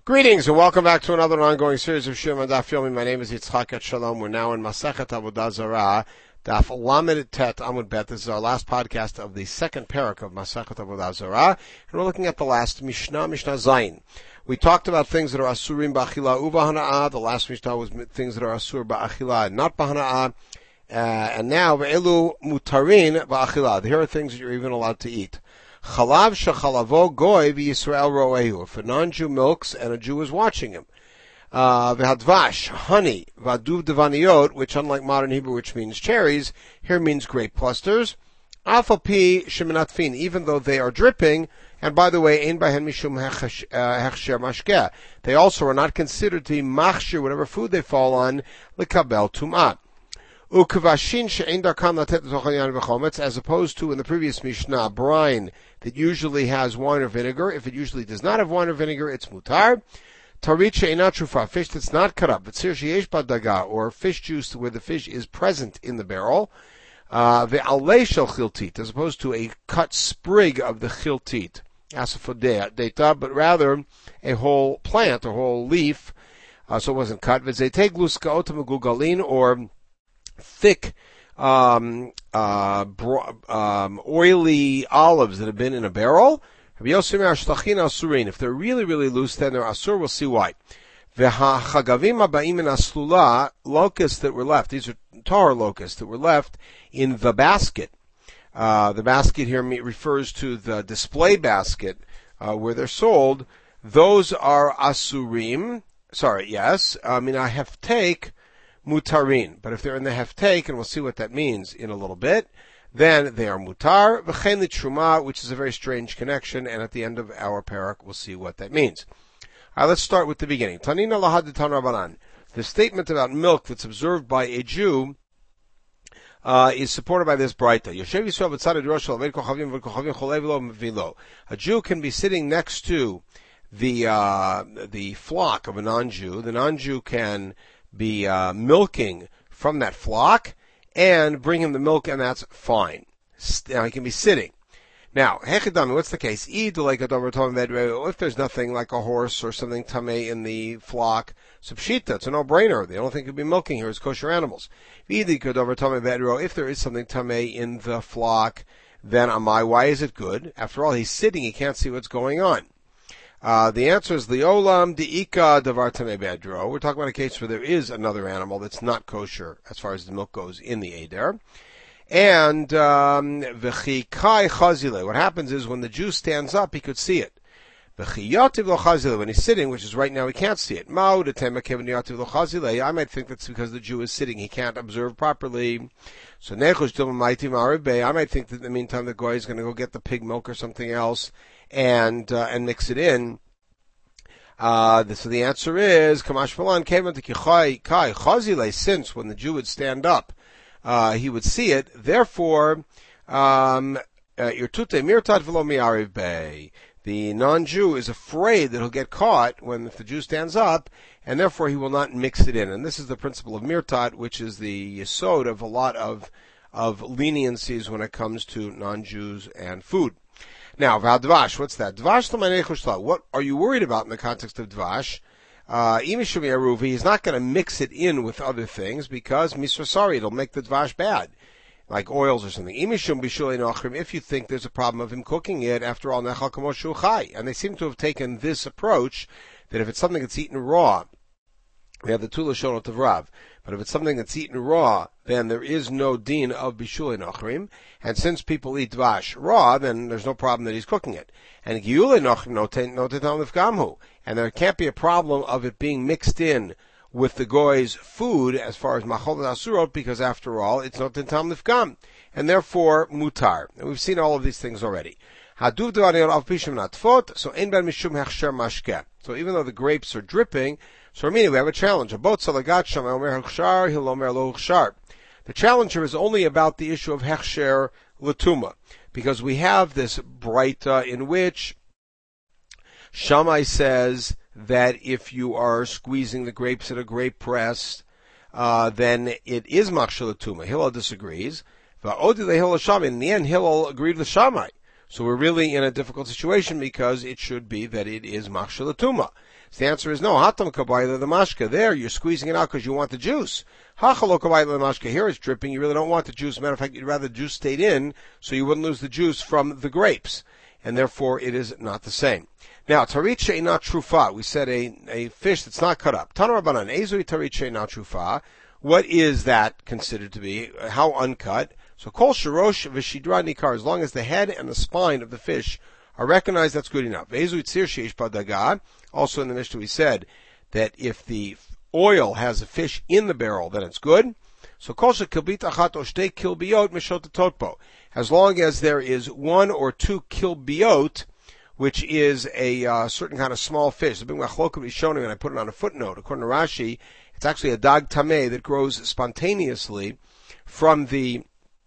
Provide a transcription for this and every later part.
Greetings and welcome back to another ongoing series of Shiurim on Daf Yomi. My name is Yitzchak et Shalom. We're now in Masechet Avodah Zarah, Daf Lamed Tet Amud Bet. This is our last podcast of the second parak of Masechet Avodah Zarah, and we're looking at the last Mishnah Zayin. We talked about things that are asurim ba'achila u'b'hana'ah. The last Mishnah was things that are asur ba'achila and not b'hana'ah. And now ve'elu mutarin ba'achila. Here are things that you're even allowed to eat. Chalav shechalavo goy v'Yisrael ro'ehu. If a non-Jew milks and a Jew is watching him. V'hadvash, honey, v'aduv devaniot, which unlike modern Hebrew, which means cherries, here means grape clusters. Alpha pi sheminatfin, even though they are dripping. And by the way, ein bahen mishum hechsher mashkeh. They also are not considered to be machshir, whatever food they fall on, lekabel tum'ah. Ukvashin she'ein darkan latet l'tochayan v'chometz, as opposed to in the previous Mishnah, brine that usually has wine or vinegar. If it usually does not have wine or vinegar, it's mutar. Tarit she'eina trufa, fish that's not cut up. V'tzir she'yesh badaga, or fish juice where the fish is present in the barrel. Ve'alei shel chiltit, as opposed to a cut sprig of the chiltit, asafodeta, but rather a whole plant, a whole leaf, so it wasn't cut. V'zetei gluskaot megugalin, or thick, oily olives that have been in a barrel. If they're really, really loose, then they're asur. We'll see why. Locusts that were left. These are tar locusts that were left in the basket. The basket here refers to the display basket where they're sold. Those are asurim. Sorry, yes. I heftake mutarin. But if they're in the heftake, and we'll see what that means in a little bit, then they are mutar. V'chein truma, which is a very strange connection, and at the end of our parak, we'll see what that means. All right, let's start with the beginning. Tanina lahad d'tan Rabbanan. The statement about milk that's observed by a Jew is supported by this braita. A Jew can be sitting next to the flock of a non-Jew. The non-Jew can be milking from that flock and bring him the milk, and that's fine. Now he can be sitting. Now, hechidami, what's the case? If there's nothing like a horse or something tamei in the flock, subshita, it's a no-brainer. They don't think he'd be milking here. It's kosher animals. If there is something tamei in the flock, then amai, why is it good? After all, he's sitting, he can't see what's going on. The answer is liolam diika davar tamei bedro. We're talking about a case where there is another animal that's not kosher as far as the milk goes in the eder. And v'chikai chazile. What happens is when the Jew stands up, he could see it. V'chiyativ lo chazile. When he's sitting, which is right now, he can't see it. Ma'u detemekev niyativ lo chazile. I might think that's because the Jew is sitting. He can't observe properly. So nechush dilma ma'iti ma'aribbe. I might think that in the meantime the guy is going to go get the pig milk or something else and mix it in. So the answer is kamash malan kevan tekichai kai chazile. Since when the Jew would stand up, he would see it. Therefore, the non-Jew is afraid that he'll get caught if the Jew stands up, and therefore he will not mix it in. And this is the principle of mirtat, which is the yesod of a lot of leniencies when it comes to non-Jews and food. Now, v'advash, what's that? Dvash l'manei. What are you worried about in the context of dvash? He's not going to mix it in with other things because misrasari, it'll make the dvash bad, like oils or something. If you think there's a problem of him cooking it, after all, nechal kamoshu chai. And they seem to have taken this approach that if it's something that's eaten raw, we have the two lashonot of Rav. But if it's something that's eaten raw, then there is no din of bishulei nochrim. And since people eat dvash raw, then there's no problem that he's cooking it. And giyulei nochrim notetam lifgamhu. And there can't be a problem of it being mixed in with the goy's food as far as machol asurot, because after all, it's notetam lifgam. And therefore, mutar. And we've seen all of these things already. Haduv devaniot av pishim natfot, so ein ben mishum hechsher mashkeh. So even though the grapes are dripping, so we have a challenge. The challenger is only about the issue of hechsher latuma, because we have this braita in which Shammai says that if you are squeezing the grapes at a grape press, then it is machshir latuma. Hillel disagrees. In the end, Hillel agreed with Shammai. So we're really in a difficult situation because it should be that it is machshir latuma. So the answer is no. Hatam kabayla the mashka. There, you're squeezing it out because you want the juice. Hachalo kabayla the mashka. Here it's dripping. You really don't want the juice. Matter of fact, you'd rather the juice stayed in so you wouldn't lose the juice from the grapes. And therefore, it is not the same. Now, tarit she'ina trufa. We said a fish that's not cut up. Tana Rabbanan, ezui tarit she'ina trufa. What is that considered to be? How uncut? So kol sharosh v'shidra nikar. As long as the head and the spine of the fish are recognized, that's good enough. Ezui tzir sheish badaga. Also in the Mishnah we said that if the oil has a fish in the barrel, then it's good. So kol shekilbit achat o shtei kilbiot mishot totpo. As long as there is 1 or 2 kilbiot, which is a certain kind of small fish. The big machlokim is shown, and I put it on a footnote. According to Rashi, it's actually a dag tameh that grows spontaneously from the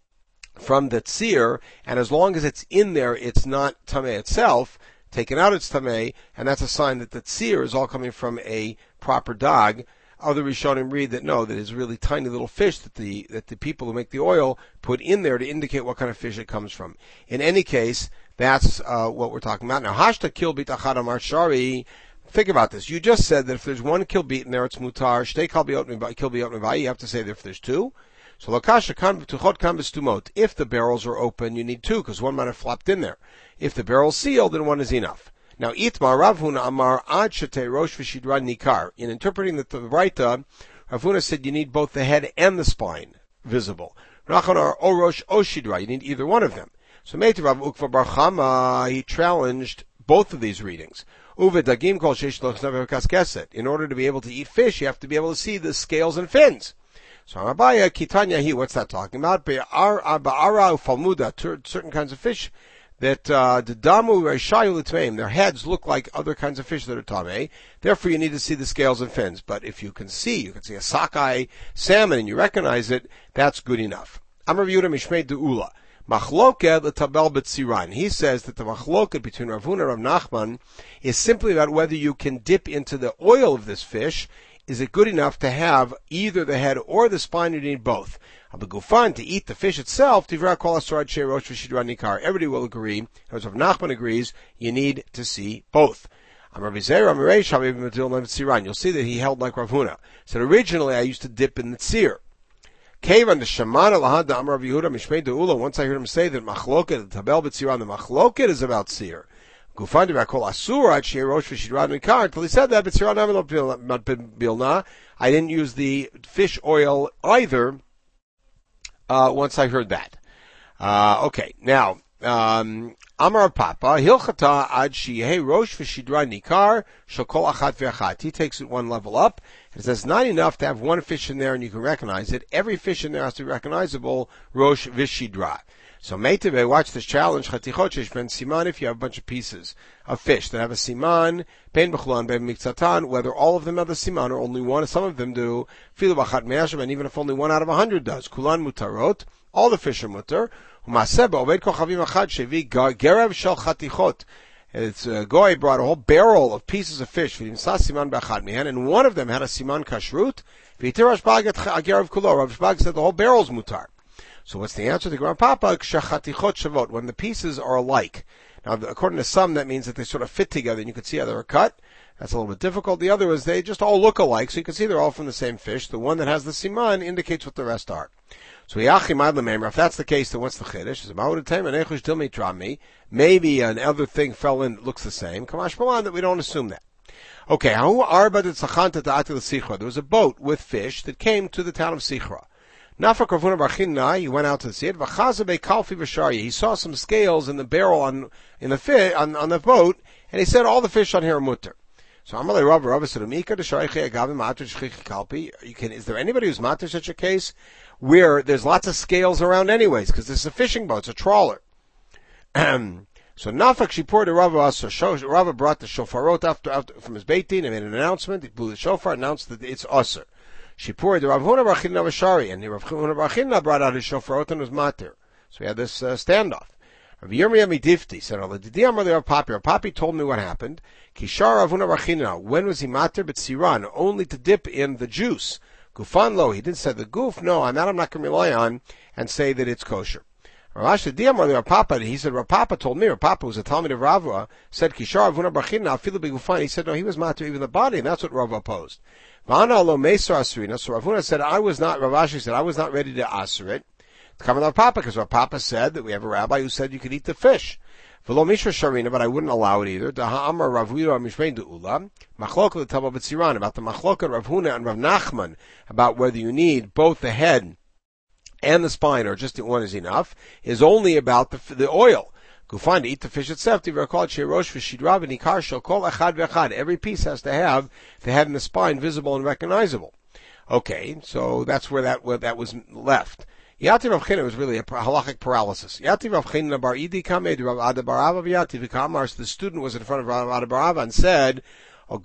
tzir, and as long as it's in there, it's not tameh itself. Taken out, it's tameh, and that's a sign that the tzir is all coming from a proper dag. Other Rishonim read that no, that is really tiny little fish that the people who make the oil put in there to indicate what kind of fish it comes from. In any case, that's what we're talking about. Now, hashta kilbit achad amar shari. Think about this. You just said that if there's 1 kilbit in there, it's mutar. Shtei kilbiot mivai. You have to say that if there's 2. So lakasha kan b'tuchot kan b'stumot. If the barrels are open, you need 2 because 1 might have flopped in there. If the barrel's sealed, then 1 is enough. Now, Itmar Rav Huna Amar Ad Shetei Rosh V'Shidra Nikar. In interpreting the Braita, Rav Huna said you need both the head and the spine visible. Nachon are O Rosh O Shidra. You need either one of them. So Meiti Rav Ukva Bar Chama, he challenged both of these readings. Uve Dagim Kol Sheish Loch Never Kaskeset. In order to be able to eat fish, you have to be able to see the scales and fins. So Amabaya Kitanya Hi, what's that talking about? Ba'ara Ufalmuda, certain kinds of fish that the damu reshayu l'tmeim, their heads look like other kinds of fish that are tamei. Therefore, you need to see the scales and fins. But if you can see a sockeye salmon and you recognize it, that's good enough. Amar Yehuda Mishmei De'ula. Machloked l'tabel b'tziran. He says that the machloked between Rav Huna and Rav Nachman is simply about whether you can dip into the oil of this fish. Is it good enough to have either the head or the spine? You need both. Abagufan, to eat the fish itself, everybody will agree, as Rav Nachman agrees, you need to see both. You'll see that he held like Rav Huna. Said originally I used to dip in the tzir. Once I heard him say that machloket, the tabel b'tziran, the machloket is about tzir. Gufan bakol asur ad sherosh v'shidran nikar. Until he said that, but I didn't use the fish oil either. Once I heard that. Okay, now, Amar Papa, Hilchata ad shiyeh rosh v'shidra nikar shokol achat v'achat. He takes it 1 level up, and it says not enough to have 1 fish in there and you can recognize it. Every fish in there has to be recognizable, rosh v'shidra. So Meiteve, watch this challenge, Chatichot shesh ben siman, if you have a bunch of pieces of fish that have a siman, ben b'chulan, ben miktzatan, whether all of them have a siman or only 1, some of them do, filu b'achat me'ashem, and even if only 1 out of 100 does, kulan mutarot, all the fish are mutar, u'maseh ba'oved kochavim achad shevi gerev shel chatichot. It's Goy brought a whole barrel of pieces of fish, v'imsa siman b'achad me'an, and one of them had a siman kashrut, v'yitir Rashbag et gerev kulo. Rashbag said the whole barrel's mutar. So what's the answer to Grandpapa? Kshachatichot shavot, when the pieces are alike. Now, according to some, that means that they sort of fit together, and you can see how they're cut. That's a little bit difficult. The other is they just all look alike, so you can see they're all from the same fish. The one that has the siman indicates what the rest are. So if that's the case, then what's the chiddush? Maybe another thing fell in that looks the same. Kamash Malan, that we don't assume that. Okay, there was a boat with fish that came to the town of Sichra. Nafak Ravuna Bar Chinna, he went out to see it. He saw some scales in the barrel on the boat, and he said, all the fish on here are mutter. So Amalei Rav said, is there anybody who's matter such a case where there's lots of scales around anyways, because this is a fishing boat, it's a trawler. So Nafak, she poured a Rava, so Rava brought the shofarot after from his Beit Din and made an announcement. He blew the shofar, announced that it's usher. She poured the Rav Huna Bar Chinna Vashari, and the Rav Huna Bar Chinna brought out his shofarot and was matir. So we had this standoff. Rav Yirmiyah Midifti said, Rav Papi told me what happened. Kishar Rav Huna Bar Chinna, when was he matir? But siran, only to dip in the juice. Gufan lo, he didn't say the goof. No, I'm not going to rely on and say that it's kosher. Rav Ashi Diamar Rav Papa, he said, Rav Papa told me, Rav Papa was a Talmud of Ravua, said, Kishar Avuna Barchina, Afilu Begufan. He said, no, he was matter even the body, and that's what Rav opposed. V'ana lo Meisar Asrina, so Rav Huna said, Rav Ashi said, I was not ready to asr it. To come with Rav Papa, because Rav Papa said that we have a rabbi who said you could eat the fish. V'lo Mishra Sharina, but I wouldn't allow it either. Da'ha'amar Rav Huda Mishmein De'ula, Machlok l'Tava B'tziran, about the Machlok of Rav Huna and Rav Nachman, about whether you need both the head and the spine, or just one is enough, is only about the oil. Gufan, to eat the fish itself, every piece has to have the head and the spine visible and recognizable. Okay, so that's where that was left. Yati Rav China was really a halachic paralysis. Yati Rav China bar Idi Kamed Rav Ada Barava Yati V'Kamar, the student was in front of Rav Ada Barava and said, if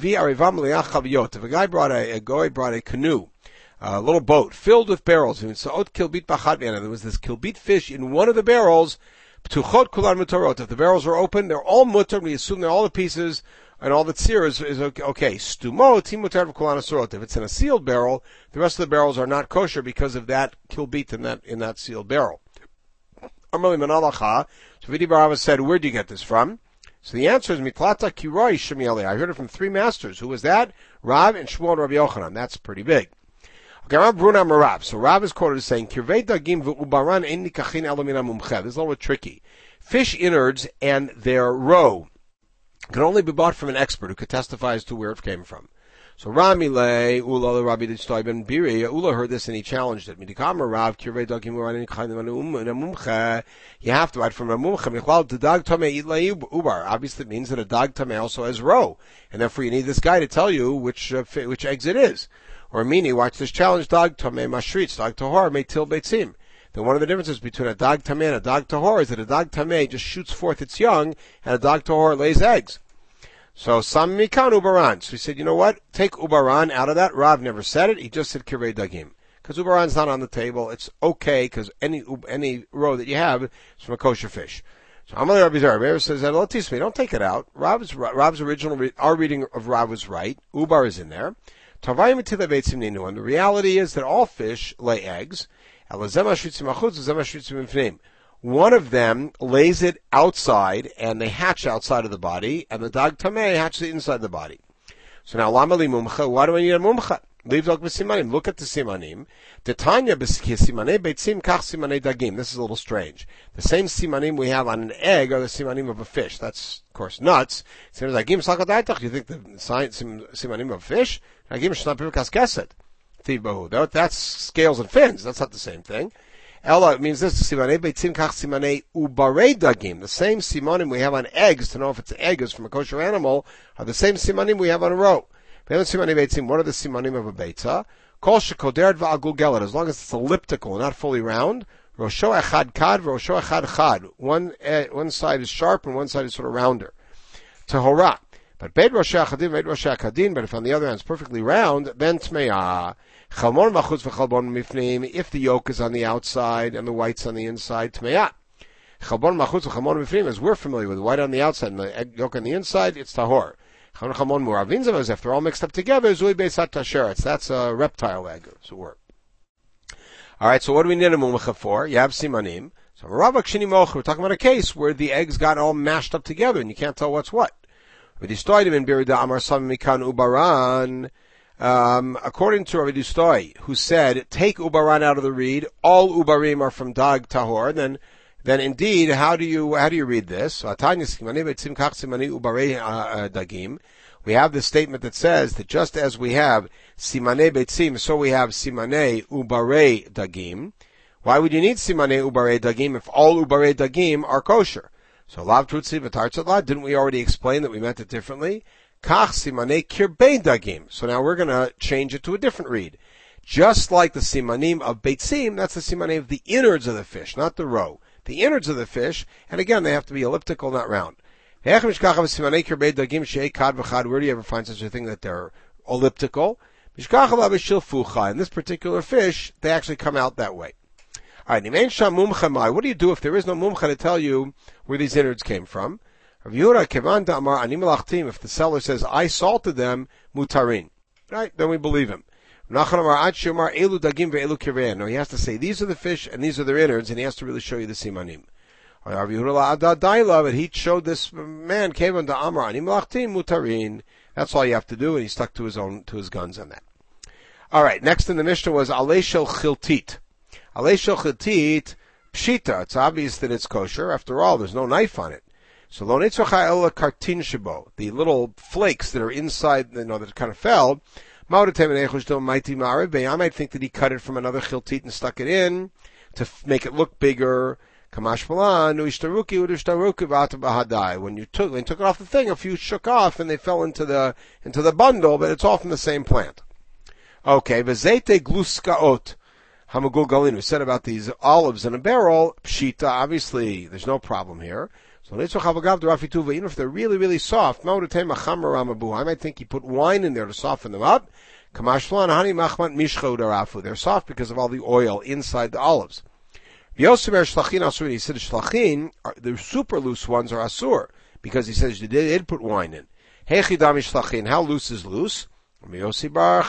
a guy brought a canoe, a little boat filled with barrels, and there was this kilbit fish in one of the barrels. If the barrels are open, they're all mutter. We assume that all the pieces and all the tzir is okay. Stumo timutar v'kulan asurot. If it's in a sealed barrel, the rest of the barrels are not kosher because of that kilbit in that sealed barrel. Amali Manalacha. So Vidi Barava said, where do you get this from? So the answer is Mitlata Kiroi Shemieli. I heard it from three masters. Who was that? Rav and Shmuel and Rabbi Yochanan. That's pretty big. Okay, Rav Bruna Marav. So Rav is quoted as saying, Kirvei dagim v'ubaran ein nikachin elamina mumche. This is a little bit tricky. Fish innards and their roe can only be bought from an expert who could testify as to where it came from. So Ramile, Ula, Rabbi Distoy ben Biri, Ula heard this and he challenged it. Midikam Rav, Kirvei dagim v'ubaran ein nikachin mumche. You have to write from a mumche. Michlal, the dog tamei itlai ubar. Obviously it means that a dog tamei also has roe. And therefore you need this guy to tell you which eggs it is. Or Mini, watch this challenge, dog tameh mashritz, dog tahor may til beitzim. Then one of the differences between a dog tameh and a dog tahor is that a dog tameh just shoots forth its young, and a dog tahor lays eggs. So, sam mikan ubaran. So he said, you know what? Take ubaran out of that. Rav never said it. He just said kirei dagim. Because ubaran's not on the table. It's okay, because any roe that you have is from a kosher fish. So Amalei Rabbi Zera says, don't take it out. Rav's original, our reading of Rav was right. Ubar is in there. And the reality is that all fish lay eggs. One of them lays it outside, and they hatch outside of the body, and the dog tameh hatches inside the body. So now, why do I need a mumcha? Look at the simanim. This is a little strange. The same simanim we have on an egg are the simanim of a fish. That's, of course, nuts. You think the simanim of a fish? That's scales and fins. That's not the same thing. Ella, it means this, the same simanim we have on eggs to know if it's an egg is from a kosher animal are the same simanim we have on a roe. What are the simanim of a beitza? As long as it's elliptical, not fully round. Rosho echad kad, rosho echad chad. One side is sharp and one side is sort of rounder. Tahora. But beit rosho echadin, beit rosho echadin. But if on the other hand it's perfectly round, then tmeah. Chalmon machutz v'chalmon mifneim. If the yolk is on the outside and the white's on the inside, tmeah. Chalmon machutz v'chalmon mifneim, as we're familiar with, the white on the outside and the yolk on the inside, it's tahor. If they're all mixed up together, that's a reptile egg. All right, so what do we need a mumcha for? You have simanim. So we're talking about a case where the eggs got all mashed up together and you can't tell what's what. According to Rabbi Dustoi, who said, take ubaran out of the reed, all ubarim are from dog tahor, then indeed, how do you read this? We have this statement that says that just as we have simane betzim, so we have simane ubare dagim. Why would you need simane ubare dagim if all ubare dagim are kosher? So lav trutzi v'tartzat, didn't we already explain that we meant it differently? Kach simane kirbei dagim. So now we're going to change it to a different read. Just like the simanim of betzim, that's the simanim of the innards of the fish, not the roe. The innards of the fish, and again, they have to be elliptical, not round. Where do you ever find such a thing that they're elliptical? In this particular fish, they actually come out that way. Alright, what do you do if there is no mumcha to tell you where these innards came from? If the seller says, I salted them, mutarin. Right? Then we believe him. Nachman Amar Ad Shomar Elu Dagim ve'Elu Kirein. No, he has to say these are the fish and these are their innards, and he has to really show you the simanim. But he showed this man Kevan to Amar Ani Melachtim Mutarin. That's all you have to do, and he stuck to his guns on that. All right, next in the Mishnah was Alei Shel Chiltit. Alei Shel Chiltit Pshita. It's obvious that it's kosher. After all, there's no knife on it. So Lo Nitzracha Ela Kartin Shabo. The little flakes that are inside, that kind of fell. I might think that he cut it from another chiltit and stuck it in to make it look bigger. When you took it off the thing, a few shook off and they fell into the bundle, but it's all from the same plant. Okay, v'zeite gluskaot hamagulgalin. We said about these olives in a barrel. Pshita, obviously, there's no problem here. So even if they're really, really soft, I might think he put wine in there to soften them up. They're soft because of all the oil inside the olives. He said shlachin, the super loose ones are asur, because he says you did put wine in. How loose is loose? If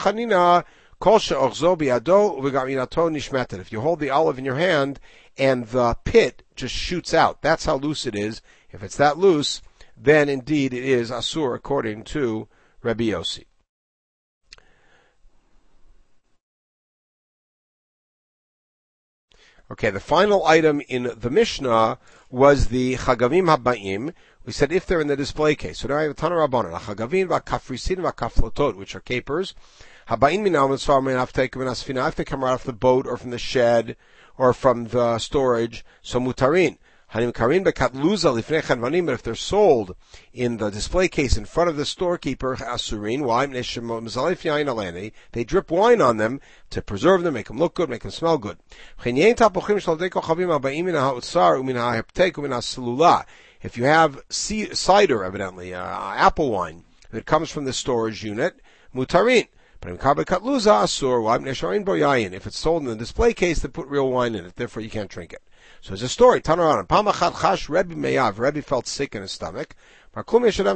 you hold the olive in your hand and the pit just shoots out, that's how loose it is. If it's that loose, then indeed it is asur according to Rabbi Yossi. Okay, the final item in the Mishnah was the Chagavim Habayim. We said if they're in the display case. So now I have a ton of Rabbanon. Chagavim v'kafrisin v'kaflotot, which are capers. Habayim minam v'svar minafteik v'nasfina. If they come right off the boat or from the shed or from the storage, so mutarin. Hanim karin bekatluza lifnei chanvanim. But if they're sold in the display case in front of the storekeeper, asurin. Why? They drip wine on them to preserve them, make them look good, make them smell good. If you have cider, evidently, apple wine, that comes from the storage unit, mutarin. But if it's sold in the display case, they put real wine in it, therefore you can't drink it. So there's a story. Rebbe felt sick in his stomach. Is there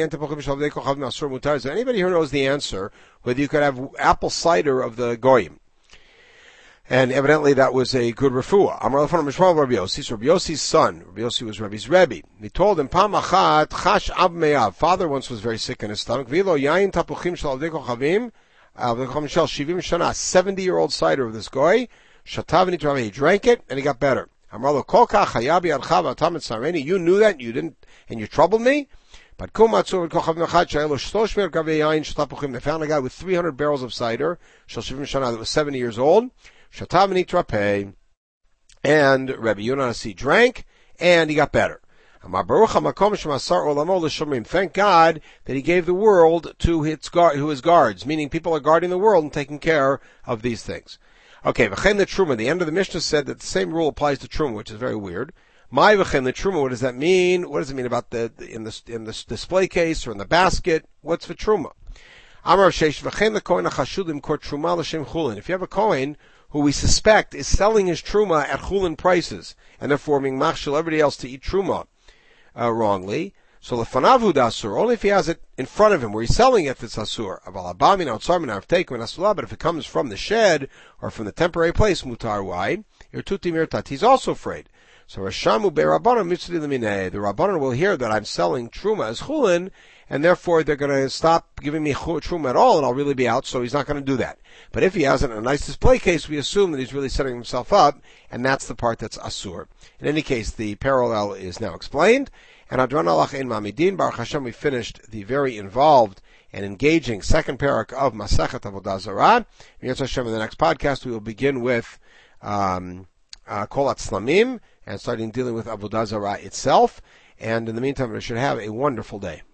anybody who knows the answer whether you could have apple cider of the goyim? And evidently that was a good refuah. Rabbi Yossi's son. Rabbi Yossi was Rebbe's Rebbe. He told him, father once was very sick in his stomach. 70-year-old cider of this goy. He drank it and he got better. You knew that and you didn't, and you troubled me. But they found a guy with 300 barrels of cider that was 70 years old. And Rabbi Yonasi drank and he got better. Thank God that he gave the world to his guards, meaning people are guarding the world and taking care of these things. Okay, v'chein the truma. The end of the Mishnah said that the same rule applies to truma, which is very weird. My v'chein the truma. What does that mean? What does it mean about in the display case or in the basket? What's for truma? Amar sheish v'chein the kohen hachashudim kor truma l'shem chulin. If you have a kohen who we suspect is selling his truma at chulin prices and therefore being machshel everybody else to eat truma wrongly. So lefanavu dasur, only if he has it in front of him where he's selling it, it's asur. But if it comes from the shed or from the temporary place, mutar, why? He's also afraid. So Rashamu be'Rabbanan mitzvah lemine. The Rabbanan will hear that I'm selling truma as chulin, and therefore they're going to stop giving me truma at all, and I'll really be out. So he's not going to do that. But if he has it in a nice display case, we assume that he's really setting himself up, and that's the part that's asur. In any case, the parallel is now explained. And Adran Alach in Mamidin, Baruch Hashem, we finished the very involved and engaging second parak of Masechet Avodah Zarah. In the next podcast, we will begin with Kol Atzlamim and starting dealing with Avodah Zarah itself. And in the meantime, we should have a wonderful day.